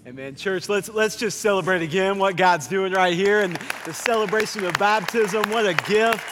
Amen. Church, let's just celebrate again what God's doing right here and the celebration of baptism. What a gift.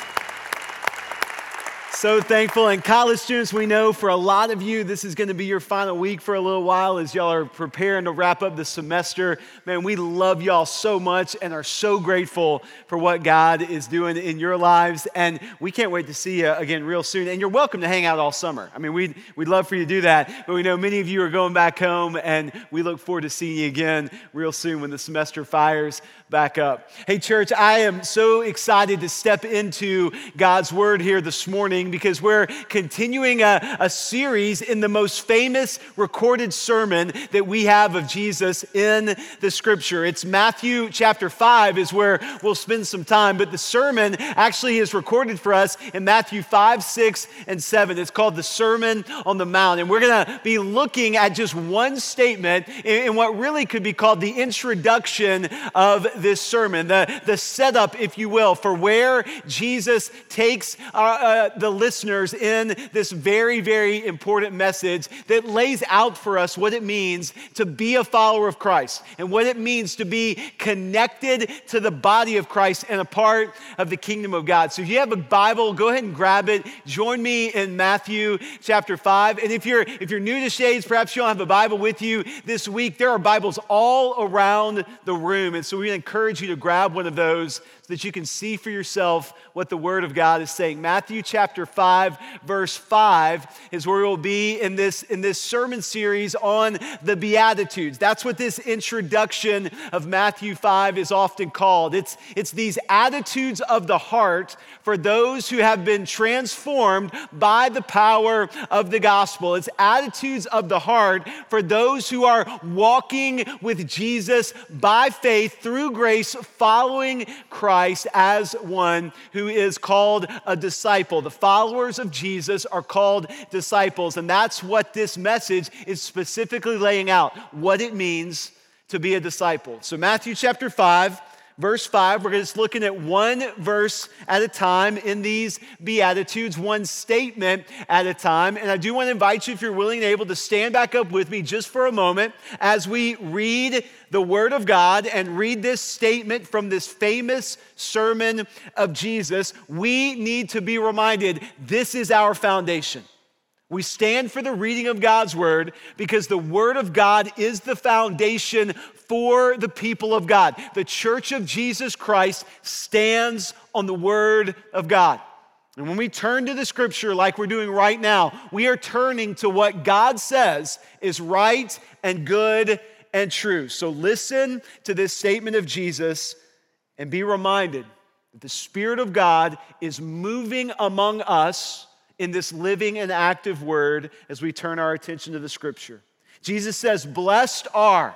So thankful. And college students, we know for a lot of you, this is going to be your final week for a little while as y'all are preparing to wrap up the semester. Man, we love y'all so much and are so grateful for what God is doing in your lives. And we can't wait to see you again real soon. And you're welcome to hang out all summer. I mean, we'd love for you to do that. But we know many of you are going back home, and we look forward to seeing you again real soon when the semester fires back up. Hey, church, I am so excited to step into God's Word here this morning because we're continuing a series in the most famous recorded sermon that we have of Jesus in the Scripture. It's Matthew chapter 5 is where we'll spend some time, but the sermon actually is recorded for us in Matthew 5, 6, and 7. It's called the Sermon on the Mount, and we're going to be looking at just one statement in what really could be called the introduction of this sermon, the setup, if you will, for where Jesus takes the listeners in this very, very important message that lays out for us what it means to be a follower of Christ and what it means to be connected to the body of Christ and a part of the kingdom of God. So if you have a Bible, go ahead and grab it. Join me in Matthew chapter 5. And if you're new to Shades, perhaps you don't have a Bible with you this week, there are Bibles all around the room. And so we encourage you to grab one of those so that you can see for yourself what the Word of God is saying. Matthew chapter 5, verse 5 is where we'll be in this sermon series on the Beatitudes. That's what this introduction of Matthew 5 is often called. It's these attitudes of the heart for those who have been transformed by the power of the gospel. It's attitudes of the heart for those who are walking with Jesus by faith through grace, following Christ as one who is called a disciple. The followers of Jesus are called disciples, and that's what this message is specifically laying out, what it means to be a disciple. So Matthew chapter 5, verse 5, we're just looking at one verse at a time in these Beatitudes, one statement at a time. And I do want to invite you, if you're willing and able, to stand back up with me just for a moment as we read the Word of God and read this statement from this famous sermon of Jesus. We need to be reminded this is our foundation. We stand for the reading of God's Word because the Word of God is the foundation for the people of God. The Church of Jesus Christ stands on the Word of God. And when we turn to the Scripture like we're doing right now, we are turning to what God says is right and good and true. So listen to this statement of Jesus and be reminded that the Spirit of God is moving among us in this living and active word as we turn our attention to the Scripture. Jesus says, blessed are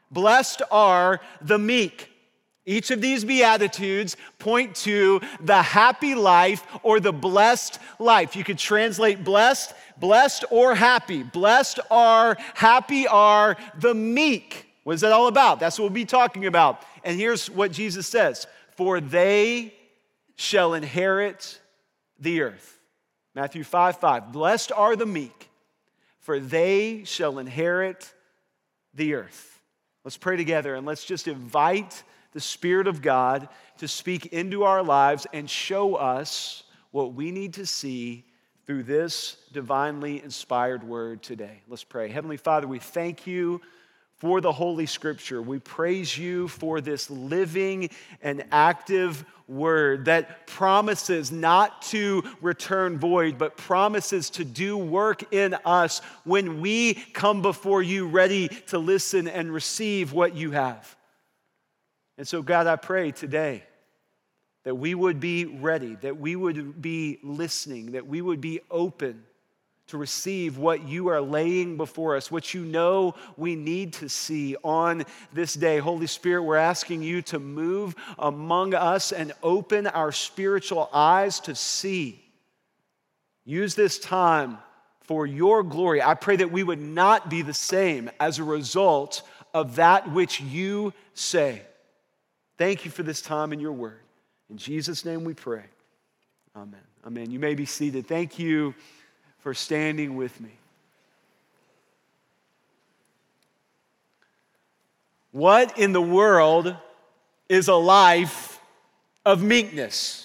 the meek. Each of these Beatitudes point to the happy life or the blessed life. You could translate blessed or happy. Blessed are, happy are the meek. What is that all about? That's what we'll be talking about. And here's what Jesus says, for they shall inherit the earth. Matthew 5:5, blessed are the meek, for they shall inherit the earth. Let's pray together and let's just invite the Spirit of God to speak into our lives and show us what we need to see through this divinely inspired word today. Let's pray. Heavenly Father, we thank you for the Holy Scripture. We praise you for this living and active word that promises not to return void, but promises to do work in us when we come before you ready to listen and receive what you have. And so, God, I pray today that we would be ready, that we would be listening, that we would be open to receive what you are laying before us, what you know we need to see on this day. Holy Spirit, we're asking you to move among us and open our spiritual eyes to see. Use this time for your glory. I pray that we would not be the same as a result of that which you say. Thank you for this time in your word. In Jesus' name we pray. Amen. Amen. You may be seated. Thank you for standing with me. What in the world is a life of meekness?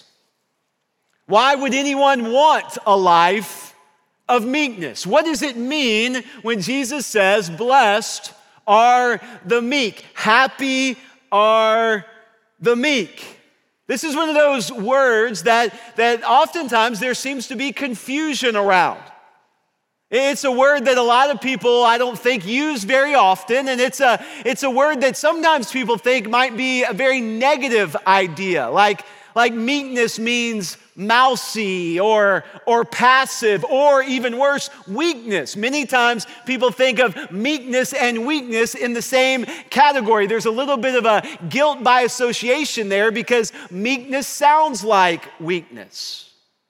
Why would anyone want a life of meekness? What does it mean when Jesus says, blessed are the meek, happy are the meek? This is one of those words that oftentimes there seems to be confusion around. It's a word that a lot of people, I don't think, use very often, and it's a word that sometimes people think might be a very negative idea, like meekness means mousy or passive, or even worse, weakness. Many times people think of meekness and weakness in the same category. There's a little bit of a guilt by association there because meekness sounds like weakness.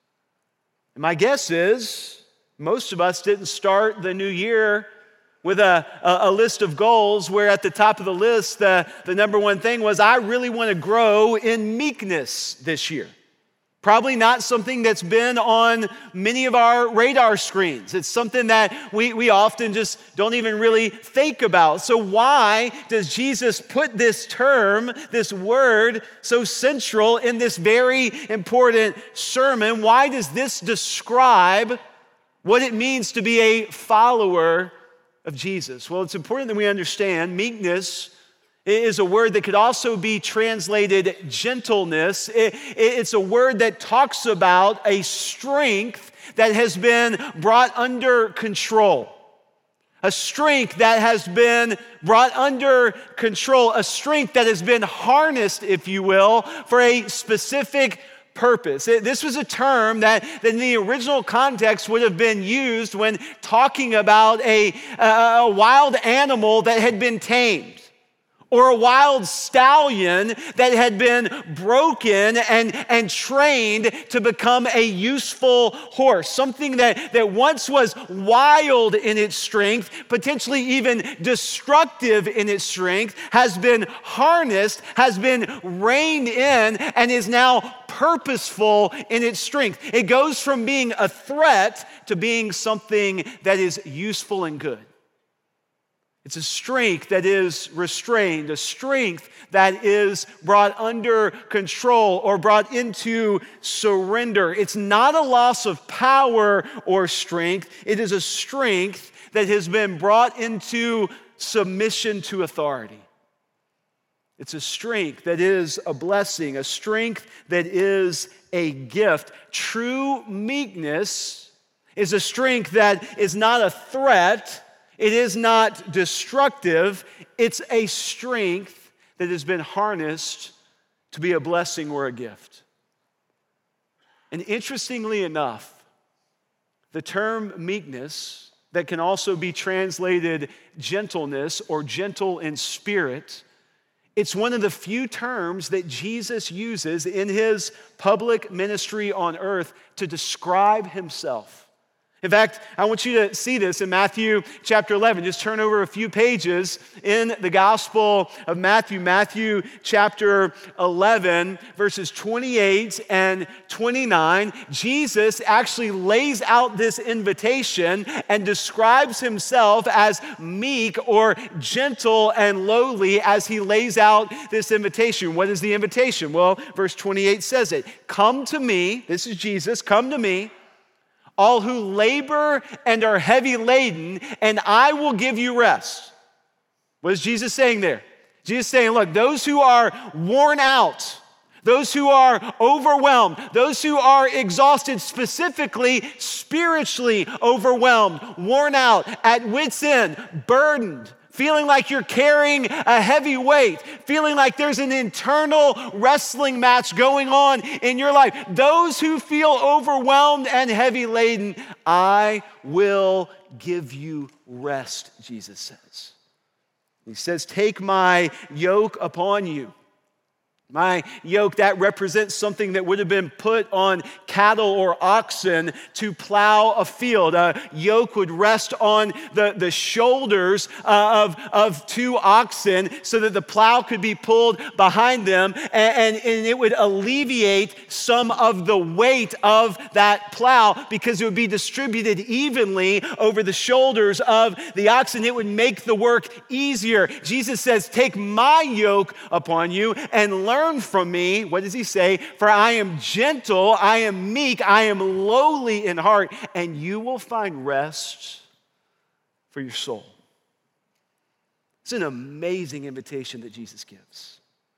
And my guess is most of us didn't start the new year with a list of goals where at the top of the list, the number one thing was, I really want to grow in meekness this year. Probably not something that's been on many of our radar screens. It's something that we often just don't even really think about. So why does Jesus put this term, this word, so central in this very important sermon? Why does this describe what it means to be a follower of Jesus? Well, it's important that we understand meekness is a word that could also be translated gentleness. It's a word that talks about a strength that has been brought under control. A strength that has been brought under control. A strength that has been harnessed, if you will, for a specific purpose. This was a term that in the original context would have been used when talking about a wild animal that had been tamed, or a wild stallion that had been broken and trained to become a useful horse. Something that once was wild in its strength, potentially even destructive in its strength, has been harnessed, has been reined in, and is now purposeful in its strength. It goes from being a threat to being something that is useful and good. It's a strength that is restrained, a strength that is brought under control or brought into surrender. It's not a loss of power or strength. It is a strength that has been brought into submission to authority. It's a strength that is a blessing, a strength that is a gift. True meekness is a strength that is not a threat. It is not destructive. It's a strength that has been harnessed to be a blessing or a gift. And interestingly enough, the term meekness, that can also be translated gentleness or gentle in spirit, it's one of the few terms that Jesus uses in his public ministry on earth to describe himself. In fact, I want you to see this in Matthew chapter 11. Just turn over a few pages in the Gospel of Matthew. Matthew chapter 11, verses 28 and 29. Jesus actually lays out this invitation and describes himself as meek or gentle and lowly as he lays out this invitation. What is the invitation? Well, verse 28 says it. Come to me, this is Jesus, come to me, all who labor and are heavy laden, and I will give you rest. What is Jesus saying there? Jesus is saying, look, those who are worn out, those who are overwhelmed, those who are exhausted, specifically spiritually overwhelmed, worn out, at wit's end, burdened, feeling like you're carrying a heavy weight, feeling like there's an internal wrestling match going on in your life. Those who feel overwhelmed and heavy laden, I will give you rest, Jesus says. He says, take my yoke upon you My yoke, that represents something that would have been put on cattle or oxen to plow a field. A yoke would rest on the shoulders of two oxen so that the plow could be pulled behind them, and it would alleviate some of the weight of that plow because it would be distributed evenly over the shoulders of the oxen. It would make the work easier. Jesus says, take my yoke upon you and learn from me. What does he say? For I am gentle, I am meek, I am lowly in heart, and you will find rest for your soul. It's an amazing invitation that Jesus gives.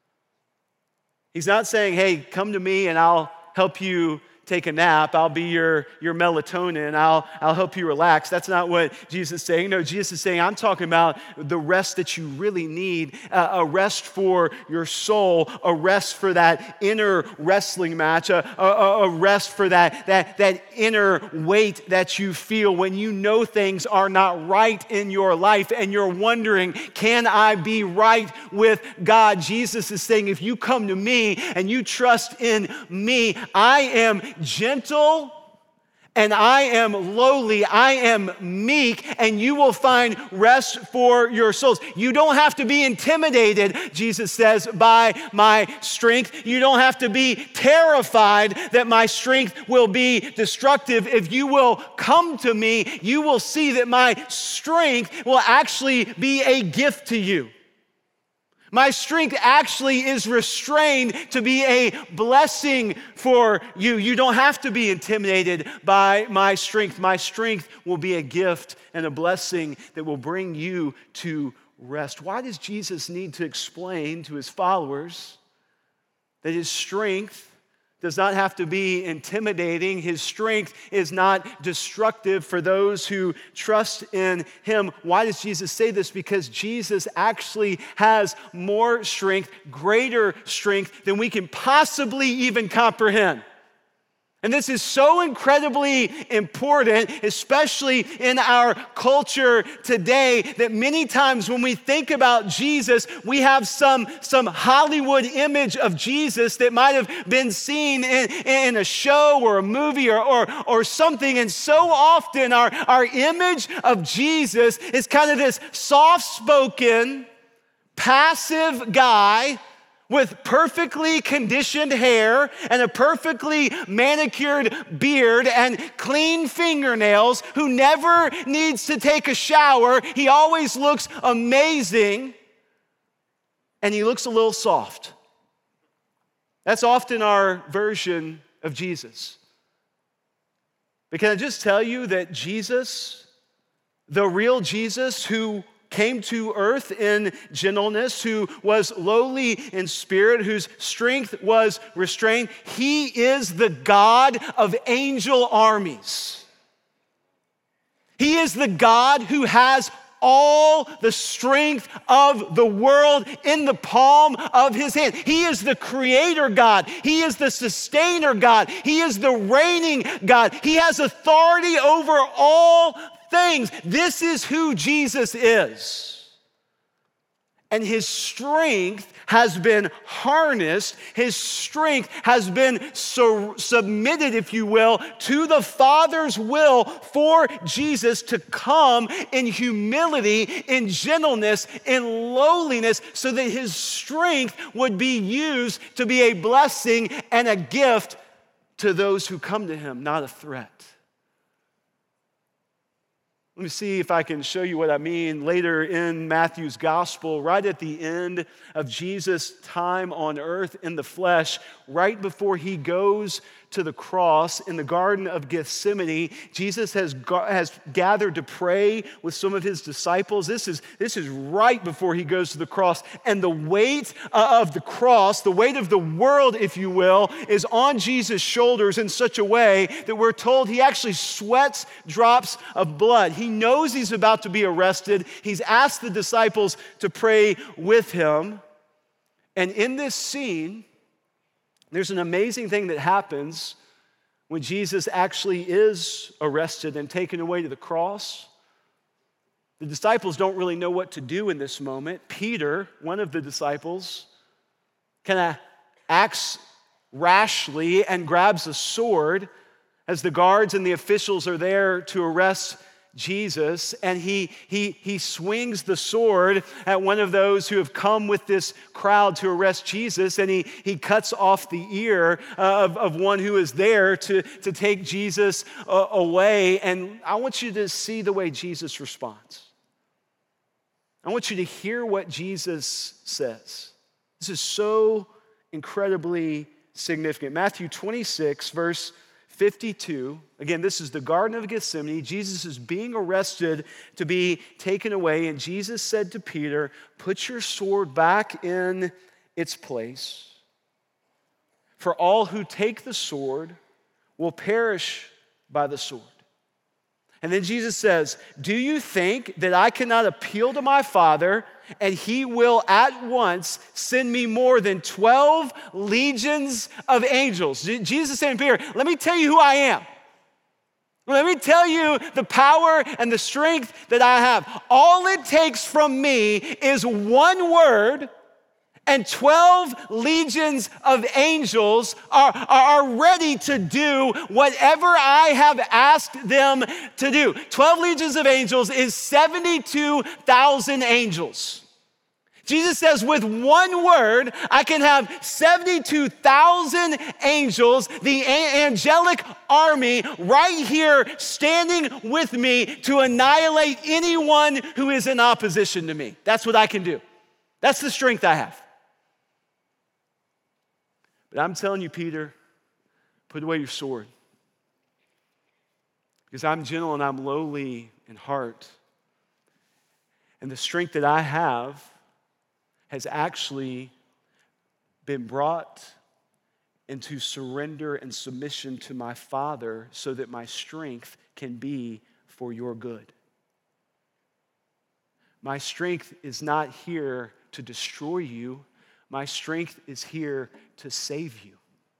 He's not saying, hey, come to me and I'll help you take a nap. I'll be your melatonin. I'll help you relax. That's not what Jesus is saying. No, Jesus is saying, I'm talking about the rest that you really need, a rest for your soul, a rest for that inner wrestling match, a rest for that inner weight that you feel when you know things are not right in your life and you're wondering, can I be right with God? Jesus is saying, if you come to me and you trust in me, I am gentle and I am lowly, I am meek, and you will find rest for your souls. You don't have to be intimidated, Jesus says, by my strength. You don't have to be terrified that my strength will be destructive. If you will come to me, you will see that my strength will actually be a gift to you. My strength actually is restrained to be a blessing for you. You don't have to be intimidated by my strength. My strength will be a gift and a blessing that will bring you to rest. Why does Jesus need to explain to his followers that his strength does not have to be intimidating? His strength is not destructive for those who trust in him. Why does Jesus say this? Because Jesus actually has more strength, greater strength than we can possibly even comprehend. And this is so incredibly important, especially in our culture today, that many times when we think about Jesus, we have some Hollywood image of Jesus that might have been seen in a show or a movie or something. And so often our image of Jesus is kind of this soft-spoken, passive guy with perfectly conditioned hair and a perfectly manicured beard and clean fingernails, who never needs to take a shower. He always looks amazing, and he looks a little soft. That's often our version of Jesus. But can I just tell you that Jesus, the real Jesus who came to earth in gentleness, who was lowly in spirit, whose strength was restrained, he is the God of angel armies. He is the God who has all the strength of the world in the palm of his hand. He is the creator God. He is the sustainer God. He is the reigning God. He has authority over all things. This is who Jesus is. And his strength has been harnessed. His strength has been submitted, if you will, to the Father's will for Jesus to come in humility, in gentleness, in lowliness, so that his strength would be used to be a blessing and a gift to those who come to him, not a threat. Let me see if I can show you what I mean. Later in Matthew's gospel, right at the end of Jesus' time on earth in the flesh, right before he goes to the cross in the Garden of Gethsemane, Jesus has gathered to pray with some of his disciples. This is right before he goes to the cross. And the weight of the cross, the weight of the world, if you will, is on Jesus' shoulders in such a way that we're told he actually sweats drops of blood. He knows he's about to be arrested. He's asked the disciples to pray with him. And in this scene, there's an amazing thing that happens when Jesus actually is arrested and taken away to the cross. The disciples don't really know what to do in this moment. Peter, one of the disciples, kind of acts rashly and grabs a sword as the guards and the officials are there to arrest Jesus, and he swings the sword at one of those who have come with this crowd to arrest Jesus, and he cuts off the ear of one who is there to take Jesus away. And I want you to see the way Jesus responds. I want you to hear what Jesus says. This is so incredibly significant. Matthew 26, verse 52, again, this is the Garden of Gethsemane. Jesus is being arrested to be taken away, and Jesus said to Peter, "Put your sword back in its place, for all who take the sword will perish by the sword." And then Jesus says, "Do you think that I cannot appeal to my Father, and he will at once send me more than 12 legions of angels?" Jesus is saying, "Peter, let me tell you who I am. Let me tell you the power and the strength that I have. All it takes from me is one word, and 12 legions of angels are ready to do whatever I have asked them to do." 12 legions of angels is 72,000 angels. Jesus says, with one word, I can have 72,000 angels, the angelic army, right here standing with me to annihilate anyone who is in opposition to me. That's what I can do. That's the strength I have. But I'm telling you, Peter, put away your sword. Because I'm gentle and I'm lowly in heart. And the strength that I have has actually been brought into surrender and submission to my Father so that my strength can be for your good. My strength is not here to destroy you. My strength is here to save you.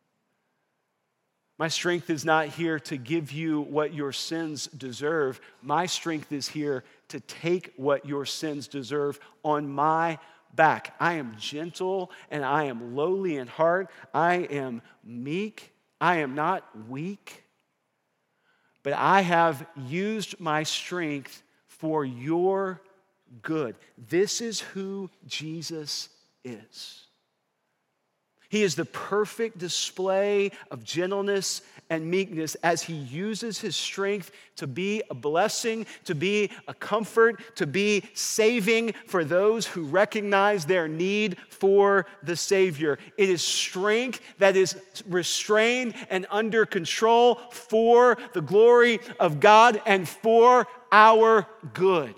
My strength is not here to give you what your sins deserve. My strength is here to take what your sins deserve on my back. I am gentle and I am lowly in heart. I am meek. I am not weak. But I have used my strength for your good. This is who Jesus is. He is the perfect display of gentleness and meekness as he uses his strength to be a blessing, to be a comfort, to be saving for those who recognize their need for the Savior. It is strength that is restrained and under control for the glory of God and for our good.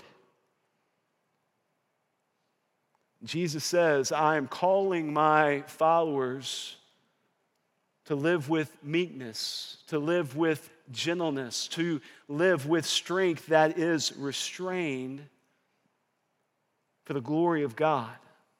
Jesus says, I am calling my followers to live with meekness, to live with gentleness, to live with strength that is restrained for the glory of God.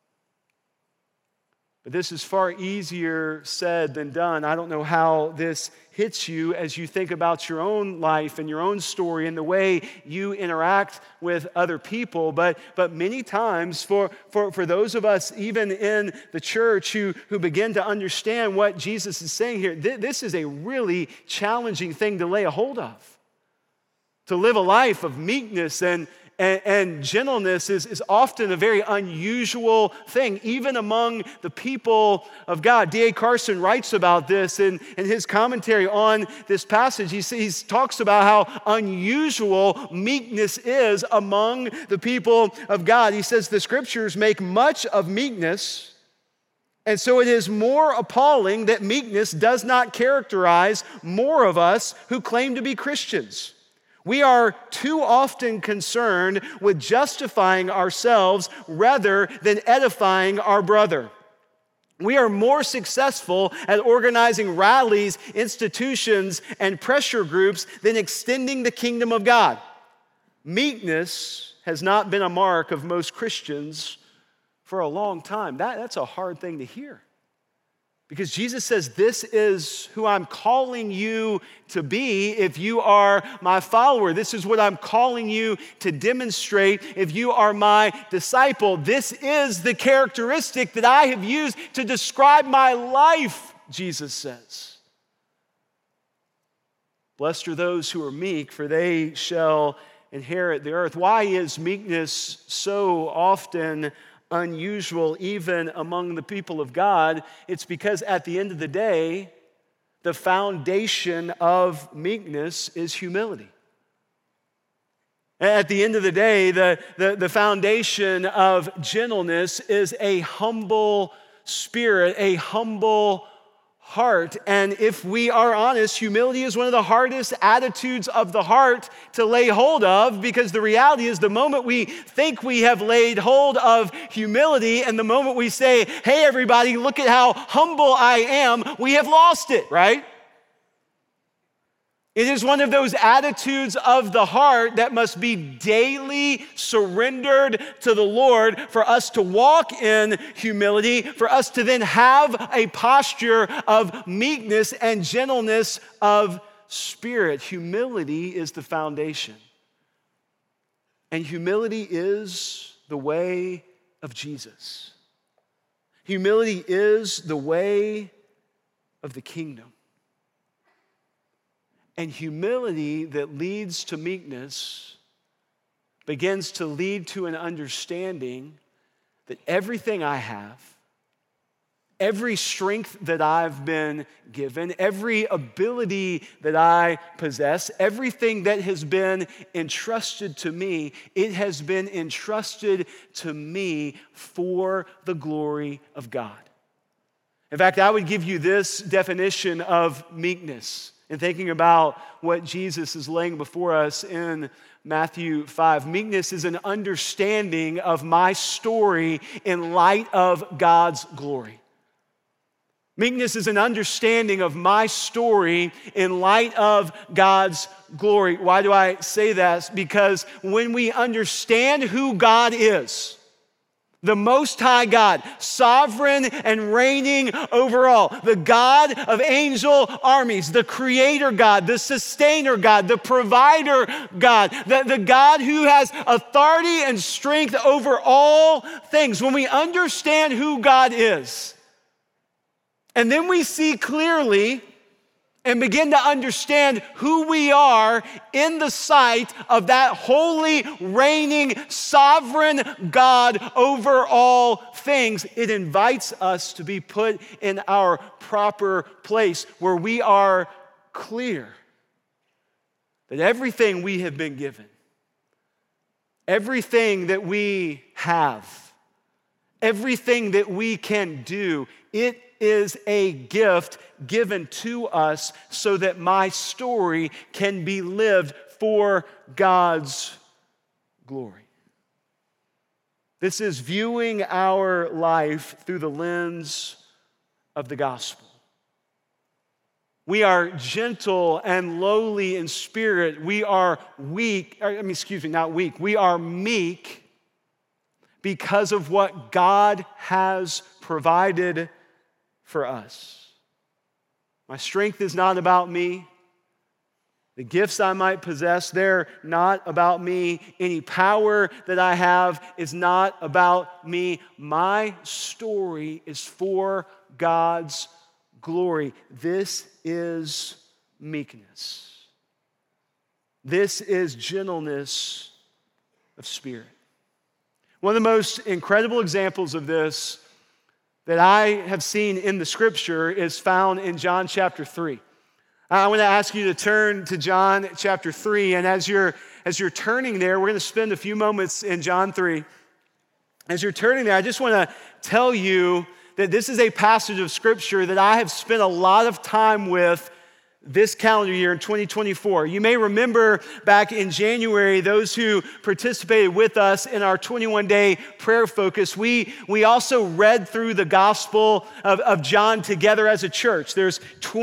But this is far easier said than done. I don't know how this hits you as you think about your own life and your own story and the way you interact with other people. But many times for those of us, even in the church, who begin to understand what Jesus is saying here, this is a really challenging thing to lay a hold of. To live a life of meekness and gentleness is often a very unusual thing, even among the people of God. D.A. Carson writes about this in his commentary on this passage. He talks about how unusual meekness is among the people of God. He says the scriptures make much of meekness, and so it is more appalling that meekness does not characterize more of us who claim to be Christians. We are too often concerned with justifying ourselves rather than edifying our brother. We are more successful at organizing rallies, institutions, and pressure groups than extending the kingdom of God. Meekness has not been a mark of most Christians for a long time. That's a hard thing to hear. Because Jesus says, this is who I'm calling you to be if you are my follower. This is what I'm calling you to demonstrate if you are my disciple. This is the characteristic that I have used to describe my life, Jesus says. Blessed are those who are meek, for they shall inherit the earth. Why is meekness so often unusual even among the people of God? It's because at the end of the day, the foundation of meekness is humility. At the end of the day, the foundation of gentleness is a humble spirit, a humble heart. And if we are honest, humility is one of the hardest attitudes of the heart to lay hold of, because the reality is the moment we think we have laid hold of humility and the moment we say, hey, everybody, look at how humble I am, we have lost it, right? It is one of those attitudes of the heart that must be daily surrendered to the Lord for us to walk in humility, for us to then have a posture of meekness and gentleness of spirit. Humility is the foundation. And humility is the way of Jesus. Humility is the way of the kingdom. And humility that leads to meekness begins to lead to an understanding that everything I have, every strength that I've been given, every ability that I possess, everything that has been entrusted to me, it has been entrusted to me for the glory of God. In fact, I would give you this definition of meekness in thinking about what Jesus is laying before us in Matthew 5. Meekness is an understanding of my story in light of God's glory. Meekness is an understanding of my story in light of God's glory. Why do I say that? Because when we understand who God is, the Most High God, sovereign and reigning over all, the God of angel armies, the creator God, the sustainer God, the provider God, the God who has authority and strength over all things. When we understand who God is, and then we see clearly and begin to understand who we are in the sight of that holy, reigning, sovereign God over all things, it invites us to be put in our proper place where we are clear that everything we have been given, everything that we have, everything that we can do, it is a gift given to us so that my story can be lived for God's glory. This is viewing our life through the lens of the gospel. We are gentle and lowly in spirit. We are weak, not weak. We are meek because of what God has provided for us. My strength is not about me. The gifts I might possess, they're not about me. Any power that I have is not about me. My story is for God's glory. This is meekness. This is gentleness of spirit. One of the most incredible examples of this that I have seen in the scripture is found in John chapter 3. I want to ask you to turn to John chapter 3, and as you're turning there, we're going to spend a few moments in John 3. As you're turning there, I just want to tell you that this is a passage of scripture that I have spent a lot of time with this calendar year in 2024. You may remember back in January, those who participated with us in our 21-day prayer focus, we also read through the Gospel of John together as a church. There's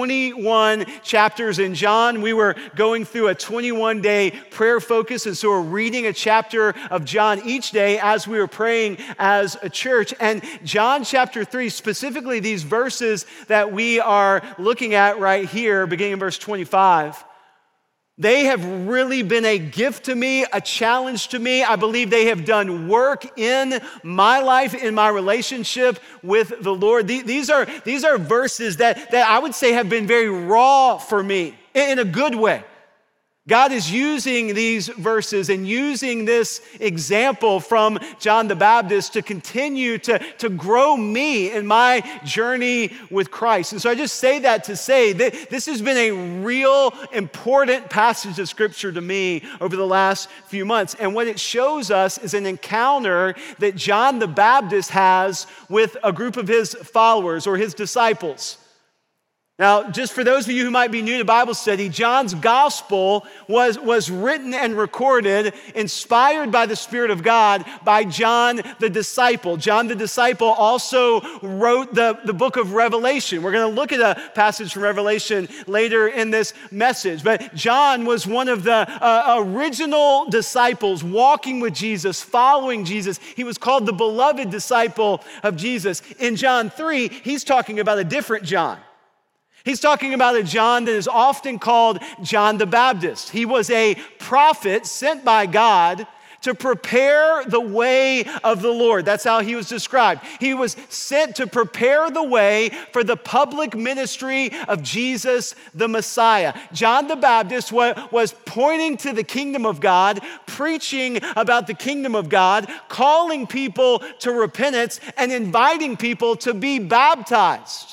21 chapters in John. We were going through a 21-day prayer focus, and so we're reading a chapter of John each day as we were praying as a church. And John chapter 3, specifically these verses that we are looking at right here, beginning in verse 25, they have really been a gift to me, a challenge to me. I believe they have done work in my life, in my relationship with the Lord. These are verses that I would say have been very raw for me in a good way. God is using these verses and using this example from John the Baptist to continue to grow me in my journey with Christ. And so I just say that to say that this has been a real important passage of Scripture to me over the last few months. And what it shows us is an encounter that John the Baptist has with a group of his followers or his disciples. Now, just for those of you who might be new to Bible study, John's gospel was written and recorded, inspired by the Spirit of God, by John the disciple. John the disciple also wrote the book of Revelation. We're going to look at a passage from Revelation later in this message. But John was one of the original disciples walking with Jesus, following Jesus. He was called the beloved disciple of Jesus. In John 3, he's talking about a different John. He's talking about a John that is often called John the Baptist. He was a prophet sent by God to prepare the way of the Lord. That's how he was described. He was sent to prepare the way for the public ministry of Jesus the Messiah. John the Baptist was pointing to the kingdom of God, preaching about the kingdom of God, calling people to repentance, and inviting people to be baptized.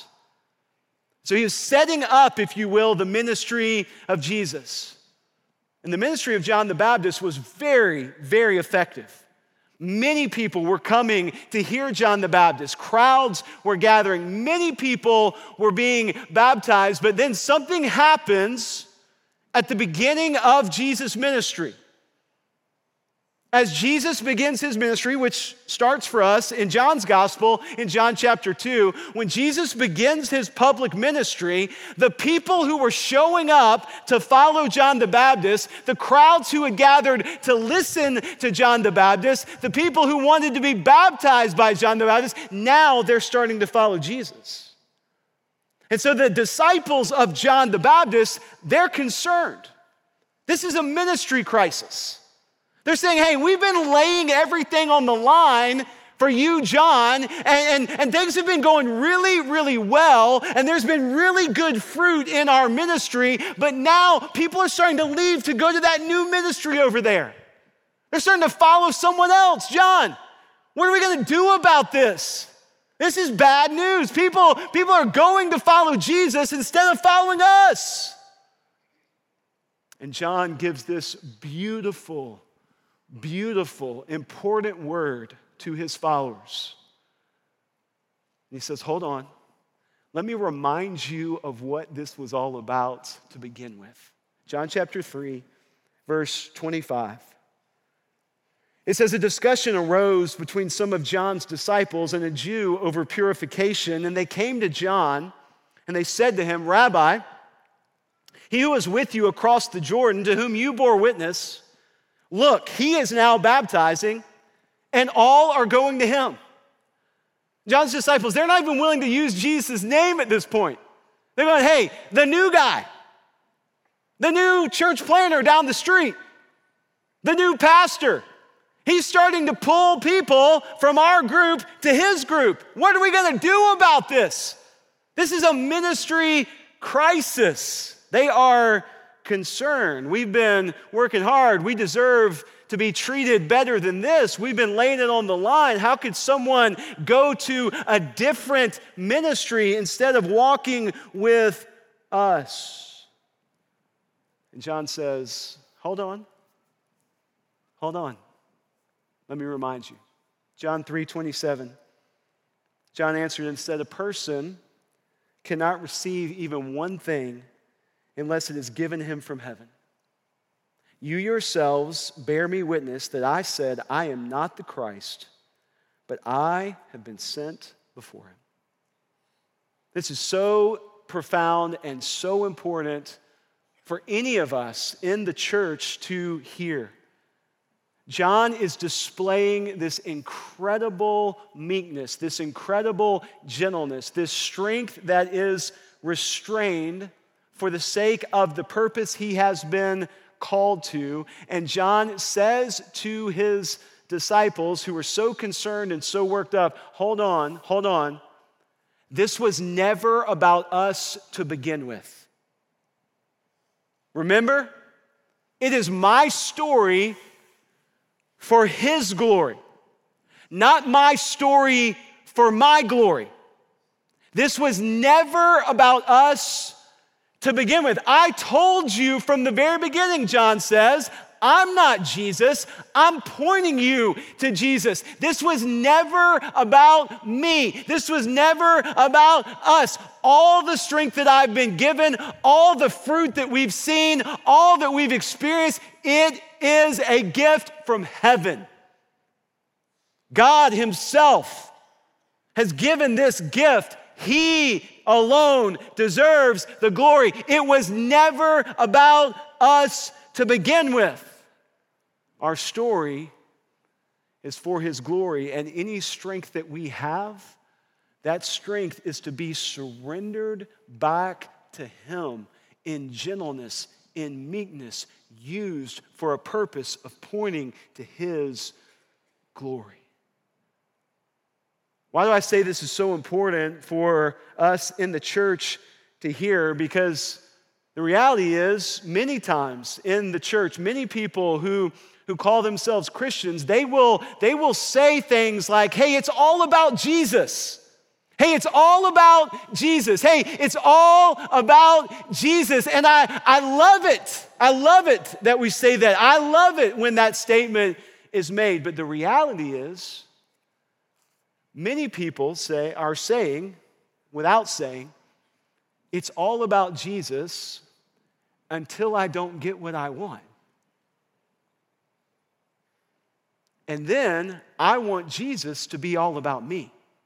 So he was setting up, if you will, the ministry of Jesus. And the ministry of John the Baptist was very, very effective. Many people were coming to hear John the Baptist. Crowds were gathering. Many people were being baptized. But then something happens at the beginning of Jesus' ministry. As Jesus begins his ministry, which starts for us in John's gospel, in John chapter 2, when Jesus begins his public ministry, the people who were showing up to follow John the Baptist, the crowds who had gathered to listen to John the Baptist, the people who wanted to be baptized by John the Baptist, now they're starting to follow Jesus. And so the disciples of John the Baptist, they're concerned. This is a ministry crisis. They're saying, hey, we've been laying everything on the line for you, John, and things have been going really, really well, and there's been really good fruit in our ministry, but now people are starting to leave to go to that new ministry over there. They're starting to follow someone else. John, what are we going to do about this? This is bad news. People are going to follow Jesus instead of following us. And John gives this beautiful, important word to his followers. He says, hold on. Let me remind you of what this was all about to begin with. John chapter 3, verse 25. It says, a discussion arose between some of John's disciples and a Jew over purification, and they came to John, and they said to him, Rabbi, he who was with you across the Jordan, to whom you bore witness, look, he is now baptizing, and all are going to him. John's disciples, they're not even willing to use Jesus' name at this point. They're going, hey, the new guy, the new church planter down the street, the new pastor, he's starting to pull people from our group to his group. What are we going to do about this? This is a ministry crisis. They are concerned. We've been working hard. We deserve to be treated better than this. We've been laying it on the line. How could someone go to a different ministry instead of walking with us? And John says, hold on. Let me remind you. John 3:27. John answered and said, a person cannot receive even one thing unless it is given him from heaven. You yourselves bear me witness that I said, I am not the Christ, but I have been sent before him. This is so profound and so important for any of us in the church to hear. John is displaying this incredible meekness, this incredible gentleness, this strength that is restrained for the sake of the purpose he has been called to. And John says to his disciples who were so concerned and so worked up, hold on. This was never about us to begin with. Remember, it is my story for his glory, not my story for my glory. This was never about us to begin with. I told you from the very beginning, John says, I'm not Jesus. I'm pointing you to Jesus. This was never about me. This was never about us. All the strength that I've been given, all the fruit that we've seen, all that we've experienced, it is a gift from heaven. God himself has given this gift. He alone deserves the glory. It was never about us to begin with. Our story is for his glory, and any strength that we have, that strength is to be surrendered back to him in gentleness, in meekness, used for a purpose of pointing to his glory. Why do I say this is so important for us in the church to hear? Because the reality is, many times in the church, many people who call themselves Christians, they will say things like, hey, it's all about Jesus. Hey, it's all about Jesus. Hey, it's all about Jesus. And I love it. I love it that we say that. I love it when that statement is made. But the reality is, many people are saying, without saying, it's all about Jesus until I don't get what I want. And then I want Jesus to be all about me.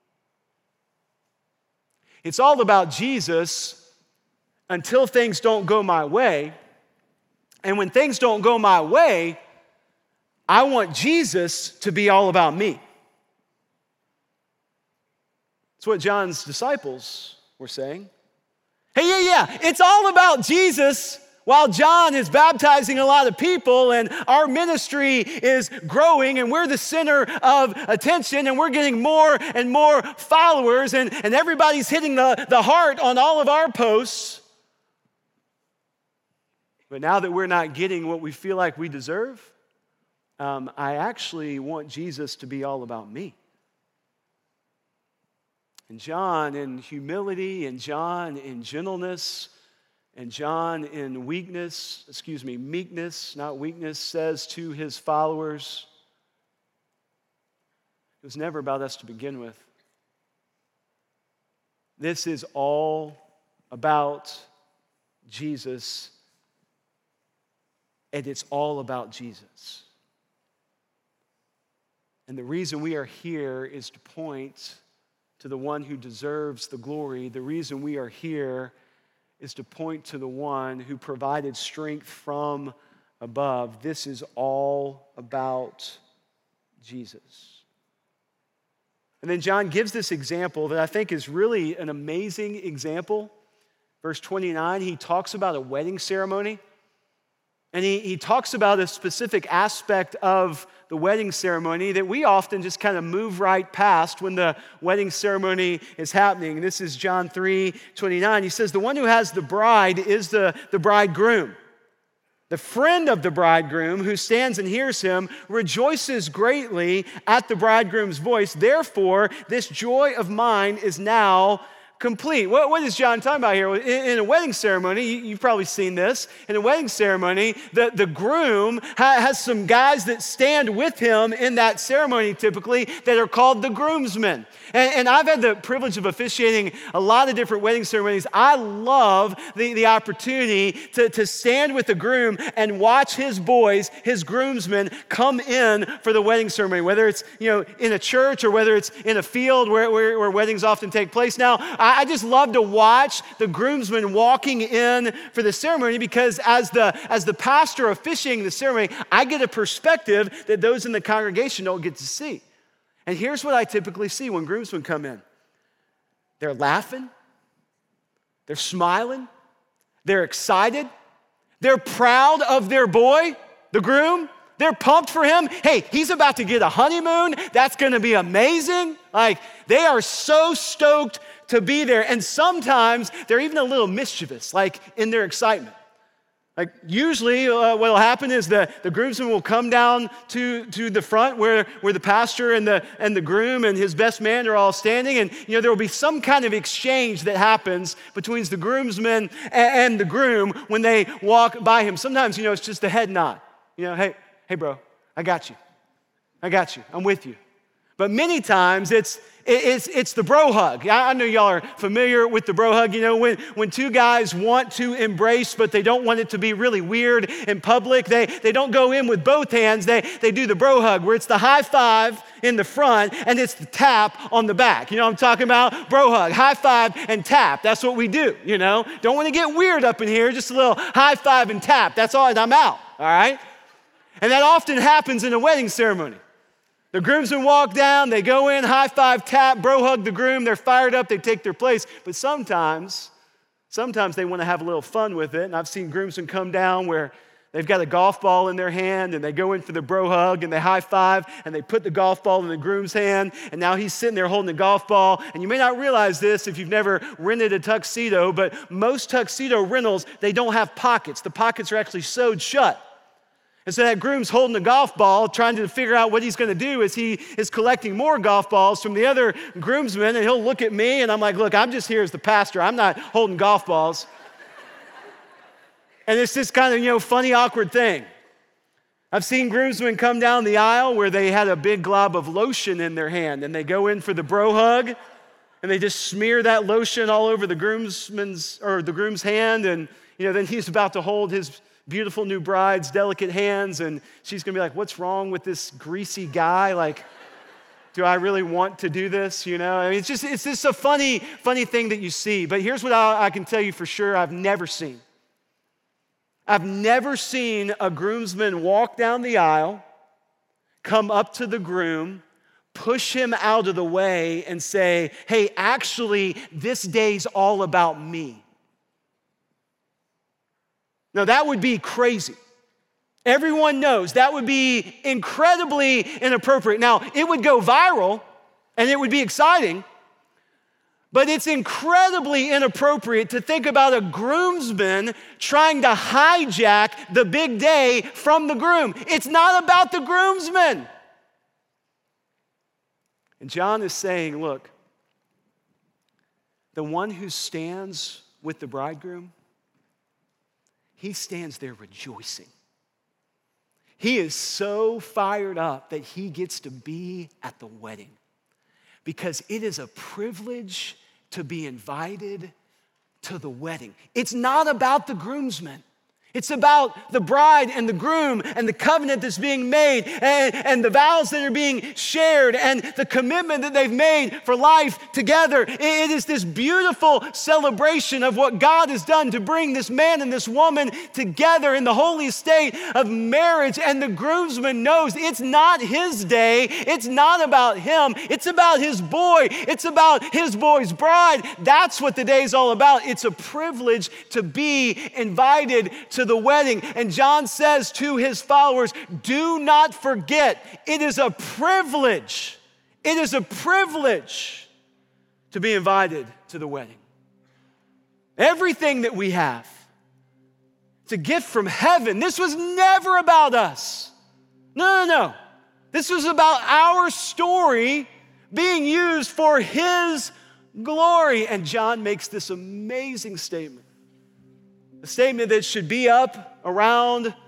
It's all about Jesus until things don't go my way. And when things don't go my way, I want Jesus to be all about me. That's what John's disciples were saying. Hey, yeah, it's all about Jesus while John is baptizing a lot of people and our ministry is growing and we're the center of attention and we're getting more and more followers and everybody's hitting the heart on all of our posts. But now that we're not getting what we feel like we deserve, I actually want Jesus to be all about me. And John in humility, and John in gentleness, and John in meekness, not weakness, says to his followers, it was never about us to begin with. This is all about Jesus, and it's all about Jesus. And the reason we are here is to point to the one who deserves the glory. The reason we are here is to point to the one who provided strength from above. This is all about Jesus. And then John gives this example that I think is really an amazing example. Verse 29, he talks about a wedding ceremony. And he talks about a specific aspect of the wedding ceremony that we often just kind of move right past when the wedding ceremony is happening. This is John 3:29. He says, the one who has the bride is the bridegroom. The friend of the bridegroom who stands and hears him rejoices greatly at the bridegroom's voice. Therefore, this joy of mine is now complete. What is John talking about here? In a wedding ceremony, you've probably seen this. In a wedding ceremony, the groom has some guys that stand with him in that ceremony typically that are called the groomsmen. And I've had the privilege of officiating a lot of different wedding ceremonies. I love the opportunity to stand with the groom and watch his boys, his groomsmen, come in for the wedding ceremony, whether it's in a church or whether it's in a field where weddings often take place. Now, I just love to watch the groomsmen walking in for the ceremony because as the pastor officiating the ceremony, I get a perspective that those in the congregation don't get to see. And here's what I typically see when groomsmen come in. They're laughing, they're smiling, they're excited, they're proud of their boy, the groom. They're pumped for him. Hey, he's about to get a honeymoon. That's gonna be amazing. Like, they are so stoked to be there. And sometimes they're even a little mischievous, like in their excitement. Like usually what will happen is the groomsmen will come down to the front where the pastor and the groom and his best man are all standing, and there will be some kind of exchange that happens between the groomsmen and the groom when they walk by him. Sometimes it's just a head nod. Hey bro, I got you, I'm with you. But many times it's the bro hug. I know y'all are familiar with the bro hug. When two guys want to embrace, but they don't want it to be really weird in public, they don't go in with both hands. They do the bro hug, where it's the high five in the front and it's the tap on the back. You know what I'm talking about? Bro hug, high five and tap. That's what we do, Don't want to get weird up in here, just a little high five and tap. That's all, and I'm out, all right? And that often happens in a wedding ceremony. The groomsmen walk down, they go in, high five, tap, bro hug the groom, they're fired up, they take their place. But sometimes they want to have a little fun with it. And I've seen groomsmen come down where they've got a golf ball in their hand and they go in for the bro hug and they high five and they put the golf ball in the groom's hand. And now he's sitting there holding the golf ball. And you may not realize this if you've never rented a tuxedo, but most tuxedo rentals, they don't have pockets. The pockets are actually sewed shut. And so that groom's holding the golf ball, trying to figure out what he's going to do as he is collecting more golf balls from the other groomsmen. And he'll look at me, and I'm like, look, I'm just here as the pastor. I'm not holding golf balls. And it's this kind of, funny, awkward thing. I've seen groomsmen come down the aisle where they had a big glob of lotion in their hand, and they go in for the bro hug, and they just smear that lotion all over the groom's hand, and then he's about to hold his beautiful new bride's delicate hands, and she's gonna be like, what's wrong with this greasy guy? Like, do I really want to do this? It's just a funny thing that you see. But here's what I can tell you for sure I've never seen a groomsman walk down the aisle, come up to the groom, push him out of the way and say, hey, actually, this day's all about me. Now, that would be crazy. Everyone knows that would be incredibly inappropriate. Now, it would go viral and it would be exciting, but it's incredibly inappropriate to think about a groomsman trying to hijack the big day from the groom. It's not about the groomsman. And John is saying, look, the one who stands with the bridegroom, he stands there rejoicing. He is so fired up that he gets to be at the wedding because it is a privilege to be invited to the wedding. It's not about the groomsmen. It's about the bride and the groom and the covenant that's being made and the vows that are being shared and the commitment that they've made for life together. It is this beautiful celebration of what God has done to bring this man and this woman together in the holy state of marriage. And the groomsman knows it's not his day. It's not about him. It's about his boy. It's about his boy's bride. That's what the day is all about. It's a privilege to be invited to the wedding. And John says to his followers, do not forget, it is a privilege. It is a privilege to be invited to the wedding. Everything that we have, it's a gift from heaven. This was never about us. No. This was about our story being used for his glory. And John makes this amazing statement. A statement that should be up around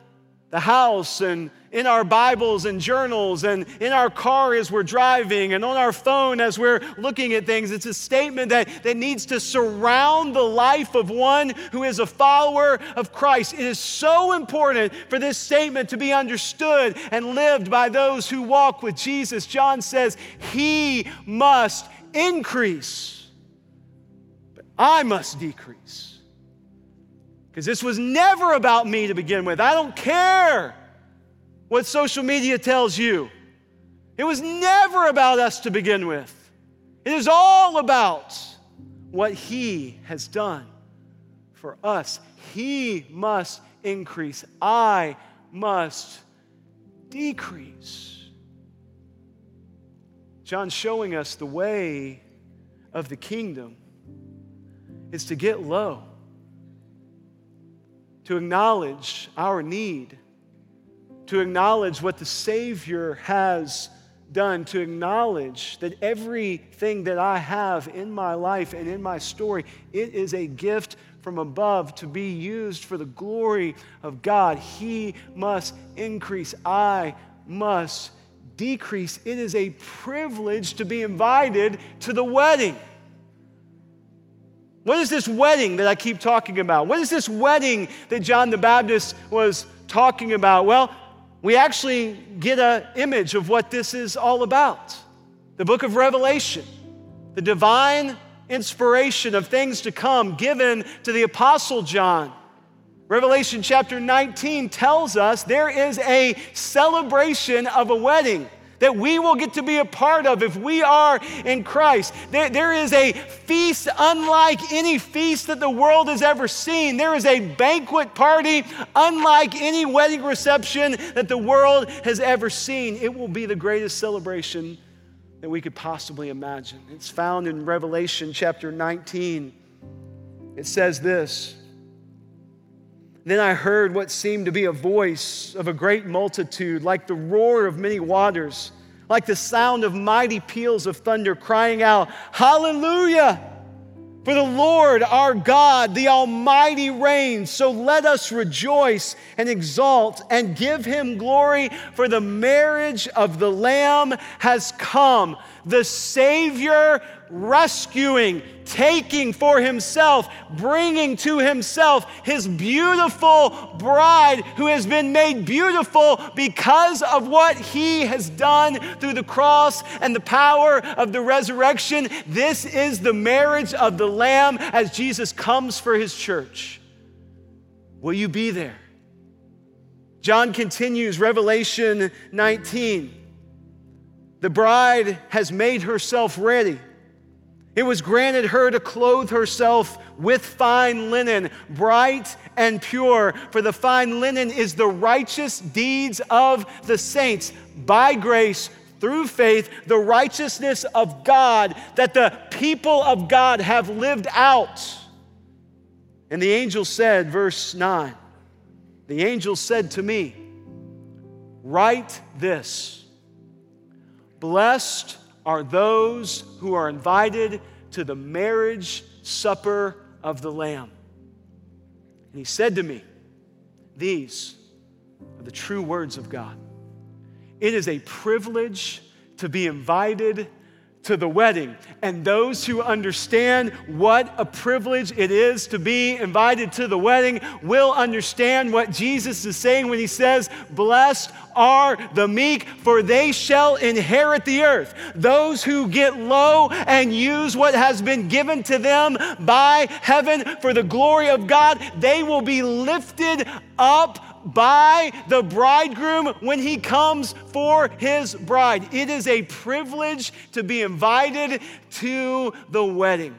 the house and in our Bibles and journals and in our car as we're driving and on our phone as we're looking at things. It's a statement that needs to surround the life of one who is a follower of Christ. It is so important for this statement to be understood and lived by those who walk with Jesus. John says, He must increase, but I must decrease. Because this was never about me to begin with. I don't care what social media tells you. It was never about us to begin with. It is all about what He has done for us. He must increase. I must decrease. John's showing us the way of the kingdom is to get low, to acknowledge our need, to acknowledge what the Savior has done, to acknowledge that everything that I have in my life and in my story, it is a gift from above to be used for the glory of God. He must increase. I must decrease. It is a privilege to be invited to the wedding. What is this wedding that I keep talking about? What is this wedding that John the Baptist was talking about? Well, we actually get an image of what this is all about. The book of Revelation, the divine inspiration of things to come given to the Apostle John. Revelation chapter 19 tells us there is a celebration of a wedding that we will get to be a part of if we are in Christ. There is a feast unlike any feast that the world has ever seen. There is a banquet party unlike any wedding reception that the world has ever seen. It will be the greatest celebration that we could possibly imagine. It's found in Revelation chapter 19. It says this, Then I heard what seemed to be a voice of a great multitude, like the roar of many waters, like the sound of mighty peals of thunder, crying out, Hallelujah! For the Lord our God, the Almighty reigns. So let us rejoice and exalt and give Him glory, for the marriage of the Lamb has come. The Savior rescuing, taking for Himself, bringing to Himself His beautiful bride who has been made beautiful because of what He has done through the cross and the power of the resurrection. This is the marriage of the Lamb as Jesus comes for His church. Will you be there? John continues, Revelation 19. The bride has made herself ready. It was granted her to clothe herself with fine linen, bright and pure, for the fine linen is the righteous deeds of the saints. By grace, through faith, the righteousness of God that the people of God have lived out. And the angel said, verse 9, the angel said to me, Write this, Blessed are those who are invited to the marriage supper of the Lamb. And he said to me, These are the true words of God. It is a privilege to be invited to the wedding. And those who understand what a privilege it is to be invited to the wedding will understand what Jesus is saying when He says, Blessed are the meek, for they shall inherit the earth. Those who get low and use what has been given to them by heaven for the glory of God, they will be lifted up by the bridegroom when He comes for His bride. It is a privilege to be invited to the wedding.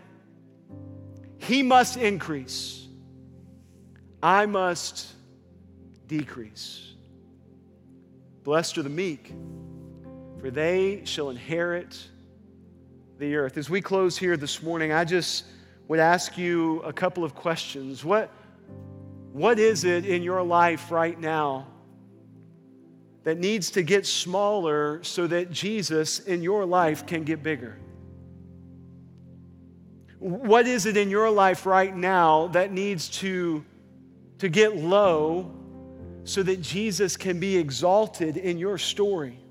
He must increase. I must decrease. Blessed are the meek, for they shall inherit the earth. As we close here this morning, I just would ask you a couple of questions. What is it in your life right now that needs to get smaller so that Jesus in your life can get bigger? What is it in your life right now that needs to get low so that Jesus can be exalted in your story?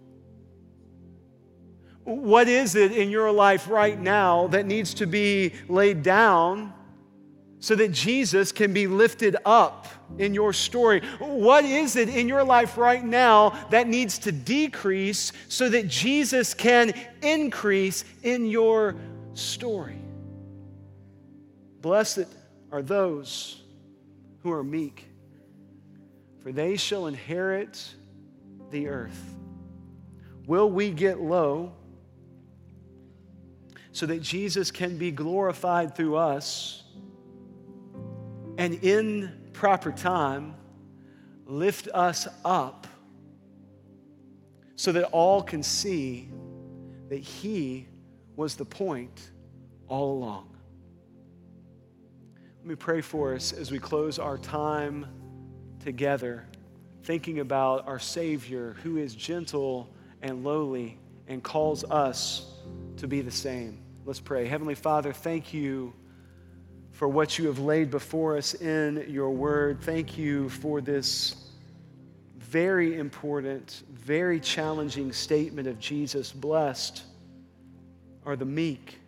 What is it in your life right now that needs to be laid down so that Jesus can be lifted up in your story? What is it in your life right now that needs to decrease so that Jesus can increase in your story? Blessed are those who are meek, for they shall inherit the earth. Will we get low so that Jesus can be glorified through us, and in proper time lift us up so that all can see that He was the point all along? Let me pray for us as we close our time together, thinking about our Savior who is gentle and lowly and calls us to be the same. Let's pray. Heavenly Father, thank you for what you have laid before us in your word. Thank you for this very important, very challenging statement of Jesus. Blessed are the meek.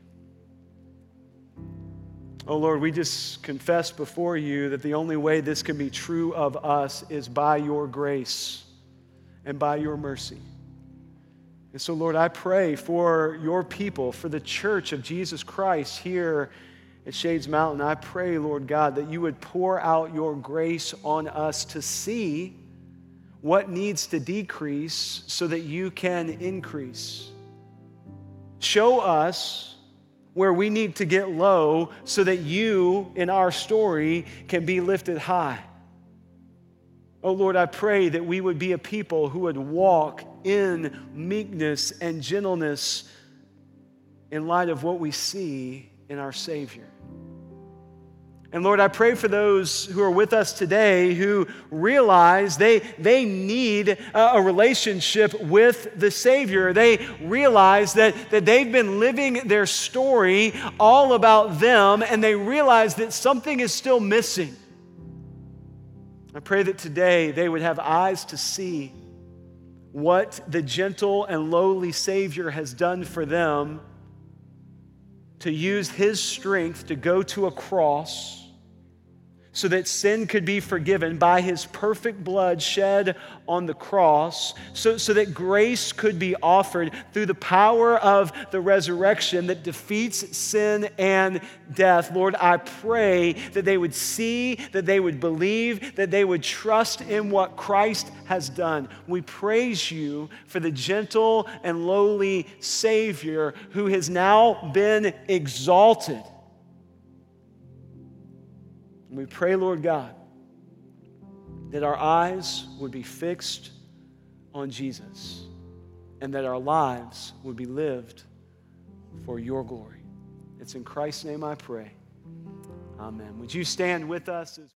Oh Lord, we just confess before you that the only way this can be true of us is by your grace and by your mercy. And so, Lord, I pray for your people, for the church of Jesus Christ here at Shades Mountain. I pray, Lord God, that you would pour out your grace on us to see what needs to decrease so that you can increase. Show us where we need to get low so that you, in our story, can be lifted high. Oh Lord, I pray that we would be a people who would walk in meekness and gentleness in light of what we see in our Savior. And Lord, I pray for those who are with us today who realize they need a relationship with the Savior. They realize that they've been living their story all about them, and they realize that something is still missing. I pray that today they would have eyes to see what the gentle and lowly Savior has done for them, to use His strength to go to a cross so that sin could be forgiven by His perfect blood shed on the cross, so that grace could be offered through the power of the resurrection that defeats sin and death. Lord, I pray that they would see, that they would believe, that they would trust in what Christ has done. We praise you for the gentle and lowly Savior who has now been exalted. And we pray, Lord God, that our eyes would be fixed on Jesus and that our lives would be lived for your glory. It's in Christ's name I pray. Amen. Would you stand with us?